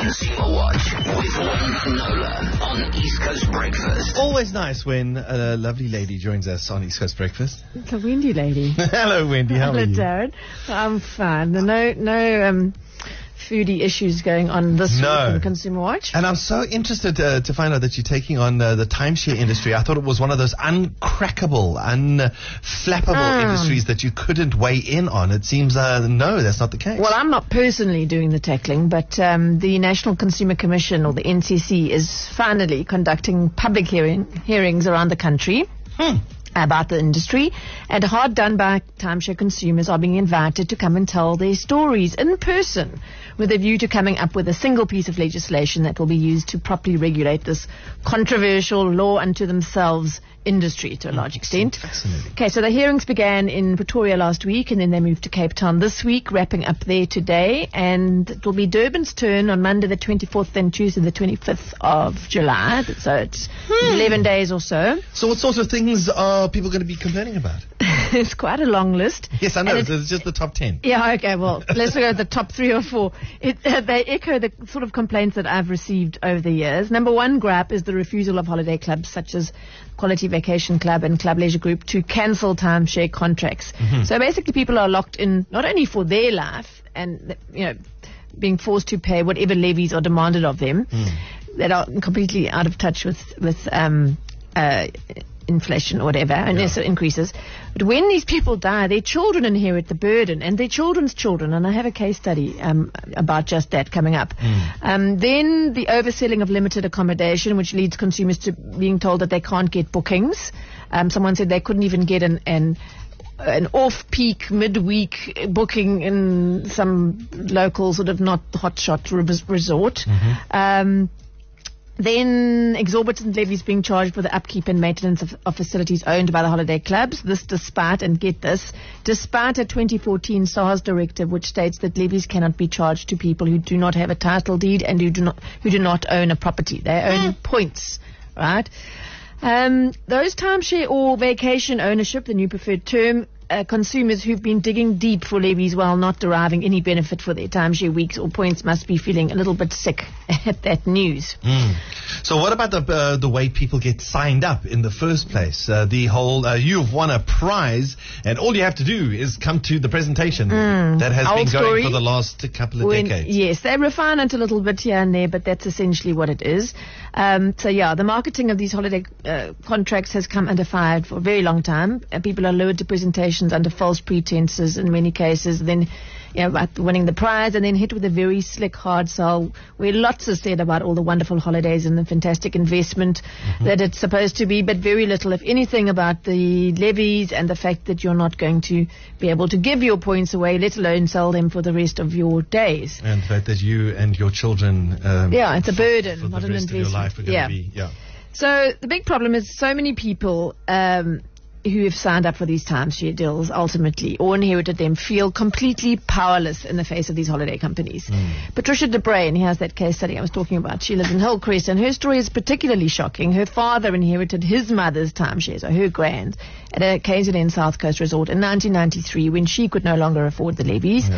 Consumer Watch with Wayne Nola on East Coast Breakfast. Always nice when a lovely lady joins us on East Coast Breakfast. It's a Wendy lady. Hello, Wendy. How are you? Hello, Darren. I'm fine. No foodie issues going on this week in Consumer Watch. And I'm so interested to find out that you're taking on the timeshare industry. I thought it was one of those uncrackable, unflappable industries that you couldn't weigh in on. It seems, no, that's not the case. Well, I'm not personally doing the tackling, but the National Consumer Commission, or the NCC, is finally conducting public hearings around the country. About the industry, and hard done by timeshare consumers are being invited to come and tell their stories in person, with a view to coming up with a single piece of legislation that will be used to properly regulate this controversial law unto themselves industry to a large extent. Fascinating. Okay, so the hearings began in Pretoria last week, and then they moved to Cape Town this week, wrapping up there today, and it will be Durban's turn on Monday the 24th and Tuesday the 25th of July, so it's 11 days or so. So what sort of things are people going to be complaining about? It's quite a long list. Yes, I know. It's just the top 10. Yeah, okay, well, let's go at the top 3 or 4. They echo the sort of complaints that I've received over the years. Number one gripe is the refusal of holiday clubs such as Quality Vacation Club and Club Leisure Group to cancel timeshare contracts. So basically people are locked in not only for their life and, being forced to pay whatever levies are demanded of them that are completely out of touch with inflation or whatever, and also increases. But when these people die, their children inherit the burden, and their children's children, and I have a case study about just that coming up. Then the overselling of limited accommodation, which leads consumers to being told that they can't get bookings. Someone said they couldn't even get an off-peak midweek booking in some local sort of not hotshot resort. Then exorbitant levies being charged for the upkeep and maintenance of facilities owned by the holiday clubs. This despite a 2014 SARS directive which states that levies cannot be charged to people who do not have a title deed and who do not own a property. They own points, right? Those timeshare or vacation ownership, the new preferred term, consumers who've been digging deep for levies while not deriving any benefit for their timeshare weeks or points must be feeling a little bit sick at that news. So what about the way people get signed up in the first place? The whole you've won a prize and all you have to do is come to the presentation that has been going for the last couple of decades. Yes, they refine it a little bit here and there, but that's essentially what it is. The marketing of these holiday contracts has come under fire for a very long time. People are lured to presentations under false pretenses in many cases, then about winning the prize, and then hit with a very slick hard sell where lots is said about all the wonderful holidays and the fantastic investment that it's supposed to be, but very little, if anything, about the levies and the fact that you're not going to be able to give your points away, let alone sell them for the rest of your days. And the fact that you and your children it's a burden, for not the an rest investment. of your life are going to be, So the big problem is so many people who have signed up for these timeshare deals ultimately or inherited them feel completely powerless in the face of these holiday companies. Patricia de Bruyn, he has that case study I was talking about. She lives in Hillcrest, and her story is particularly shocking. Her father inherited his mother's timeshares, or her grand's, at a KZN South Coast resort in 1993 when she could no longer afford the levies.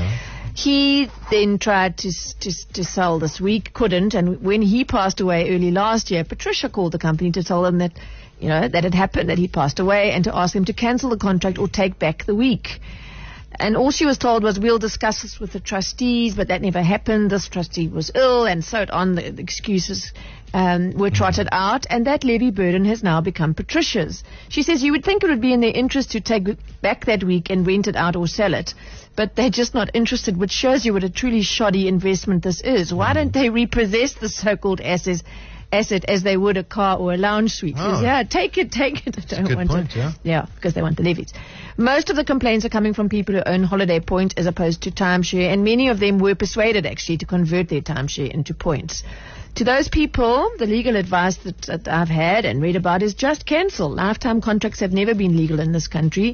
He then tried to sell this week, couldn't, and when he passed away early last year, Patricia called the company to tell them that that had happened, that he passed away, and to ask them to cancel the contract or take back the week. And all she was told was, we'll discuss this with the trustees, but that never happened. This trustee was ill, and so on. The excuses were trotted out, and that levy burden has now become Patricia's. She says you would think it would be in their interest to take back that week and rent it out or sell it, but they're just not interested, which shows you what a truly shoddy investment this is. Why don't they repossess the so-called asset as they would a car or a lounge suite? Take it. I don't want it. Yeah, because they want the levies. Most of the complaints are coming from people who own holiday points as opposed to timeshare, and many of them were persuaded actually to convert their timeshare into points. To those people, the legal advice that I've had and read about is just cancel. Lifetime contracts have never been legal in this country.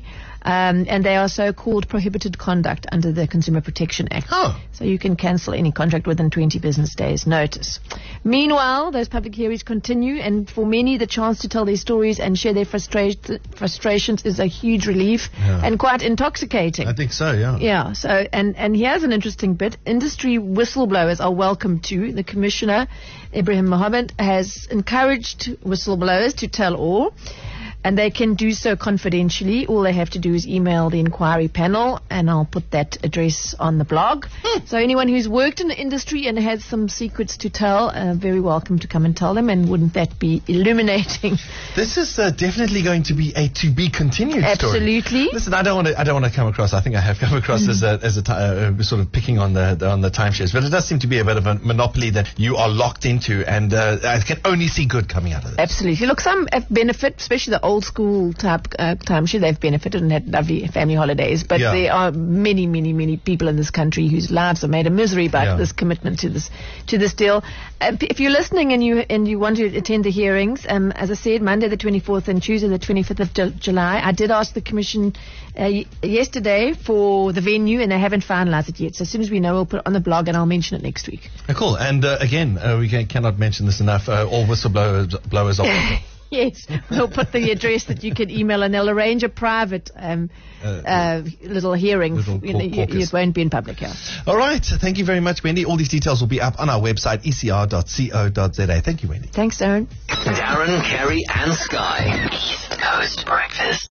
And they are so-called prohibited conduct under the Consumer Protection Act. Oh. So you can cancel any contract within 20 business days notice. Meanwhile, those public hearings continue, and for many, the chance to tell their stories and share their frustrations is a huge relief and quite intoxicating. I think so, yeah. Yeah, so, and here's an interesting bit. Industry whistleblowers are welcome too. The Commissioner, Ibrahim Mohammed, has encouraged whistleblowers to tell all, and they can do so confidentially. All they have to do is email the inquiry panel, and I'll put that address on the blog. So anyone who's worked in the industry and has some secrets to tell, very welcome to come and tell them, and wouldn't that be illuminating? This is definitely going to be a to be continued story. Absolutely. Listen, I don't want to come across. I think I have come across as a sort of picking on the timeshares, but it does seem to be a bit of a monopoly that you are locked into, and I can only see good coming out of it. Absolutely. Look, some have benefit, especially the old school type timeshare. They've benefited and had lovely family holidays, but there are many, many, many people in this country whose lives are made a misery by this commitment to this deal. If you're listening and you want to attend the hearings, as I said, Monday the 24th and Tuesday the 25th of July. I did ask the Commission yesterday for the venue, and they haven't finalised it yet. So as soon as we know, we'll put it on the blog, and I'll mention it next week. Cool. And again, we cannot mention this enough. All whistleblowers are welcome. Yes, we'll put the address that you can email, and they'll arrange a private little hearing. It won't be in public. Yeah. All right. Thank you very much, Wendy. All these details will be up on our website, ecr.co.za. Thank you, Wendy. Thanks, Darren. Darren, Kerry, and Sky. East Coast Breakfast.